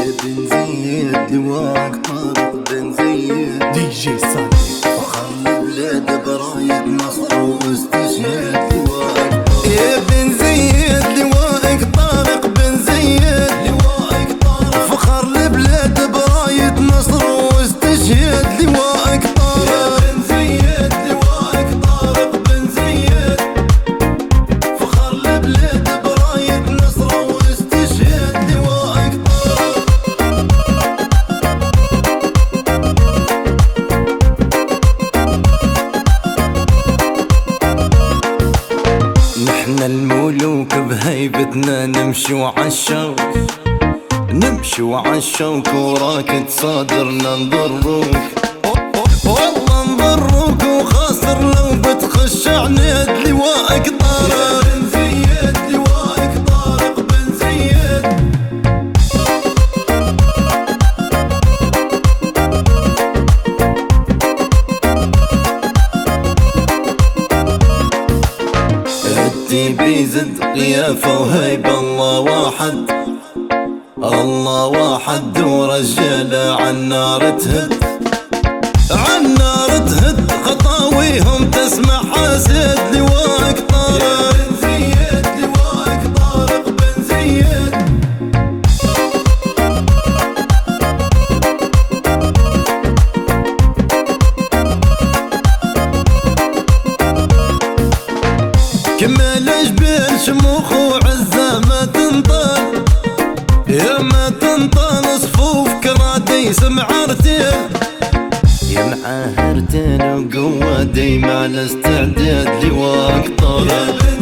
بن زيد لواك طارق بن زيد دي جي صالح فخر البلاد براية نصر واستشهاد لواك يا بن زيد لواك طارق بن زيد لواك طارق فخر البلاد براية نصر واستشهاد لواك طارق بن زيد لواك طارق بن زيد فخر البلاد براية نصر واستشهاد لواك طارق. نحن الملوك بهيبتنا نمشوا عالشوك نمشوا عالشوك وراكد صادرنا نضروك والله نضروك وخاسر لو بتخش عنيد لواءك طارق بن زيد لواءك طارق بن زيد التيبي زد قيافة وهيبة الله واحد الله واحد ورجالة عالنار تهد عالنار تهد خطاويهم تسمع حاسد لواك طارق بن زيد لواك طارق بن زيد كمل جبال شموخ وعزة ما تنطال يا ما تنطال صفوف كراديس معرتين يا معاهرتين وقوة دايما على استعداد لواك طارق.